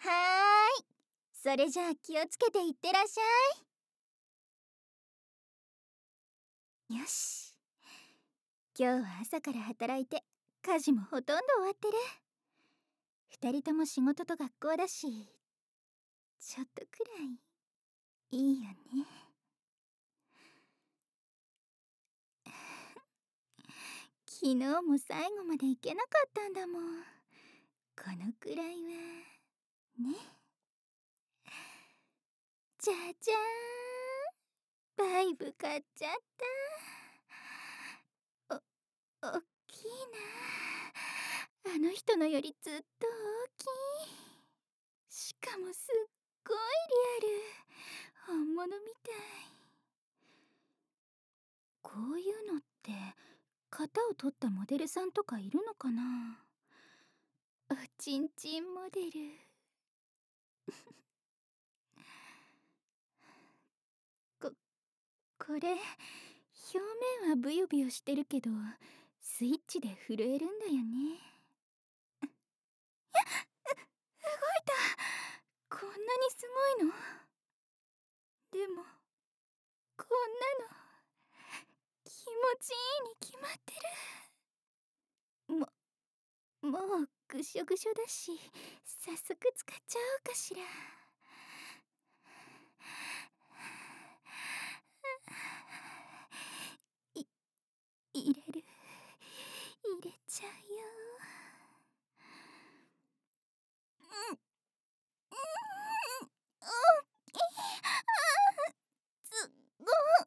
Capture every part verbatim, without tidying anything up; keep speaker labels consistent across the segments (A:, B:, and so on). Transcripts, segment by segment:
A: はーい。それじゃあ気をつけていってらっしゃい。よし。今日は朝から働いて家事もほとんど終わってる。二人とも仕事と学校だし、ちょっとくらいいいよね。昨日も最後まで行けなかったんだもん。このくらいはね。じゃじゃーん、バイブ買っちゃった。お、おっきいな。あの人のよりずっと大きい。しかもすっごいリアル。本物みたい。こういうのって型を取ったモデルさんとかいるのかな。おちんちんモデル。こ、これ表面はブヨブヨしてるけどスイッチで震えるんだよね。う、動いた。こんなにすごいの？でもこんなの気持ちいいに決まってる。も、もうぐしょぐしょだし早速使っちゃおうかしら。い、入れる。入れちゃうよ。うん、うん、おっきい。あー、すごっ。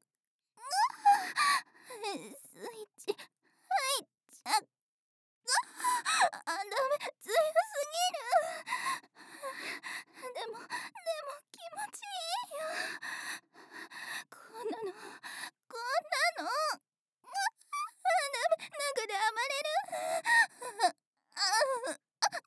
A: スイッチ入っちゃった。あ、ダメ、強すぎる。でも、でも気持ちいいよ。こんなの、こんなの。あ、ダメ、中で暴れる。あ、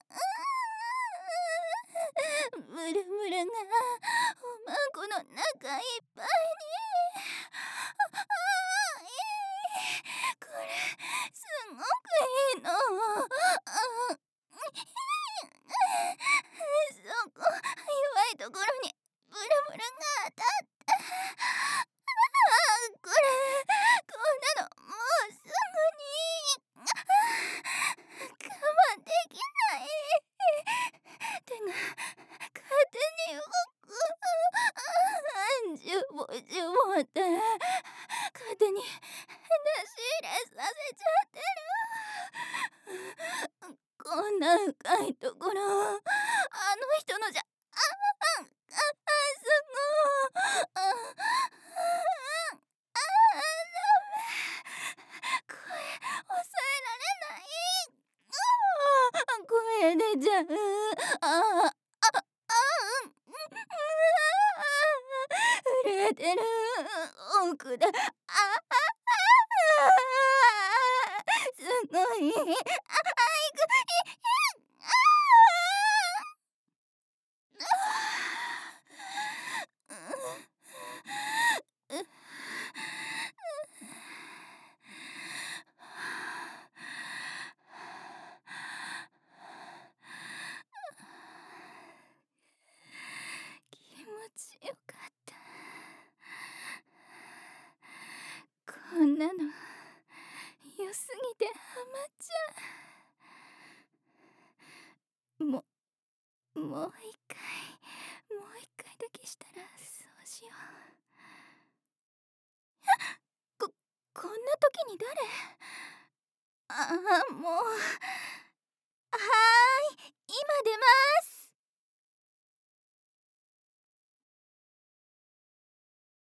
A: ムルムルがおまんこの中いっぱいに。ああ、いい。これすごくいいの。あ、そこ弱いところにブルブルが当たった。あ、これこんなのもうすぐに。我慢できない。手が勝手に動く。ジュボジュボって勝手に出し入れさせちゃってる。こんな深いところあの人のじゃ。ああ、あ、すごい。あ、あ、あ、ダメ。声抑えられない。あ、声出ちゃう。ああ、あ、あ、うん、震えてる。奥だ。ああ、すごい。あ、あいく、い、ああ、気持ちよかった。こんなの良すぎてハマっちゃう。も、もう一回、もう一回だけしたらそうしよう。こ、こんな時に誰？ああ、もう。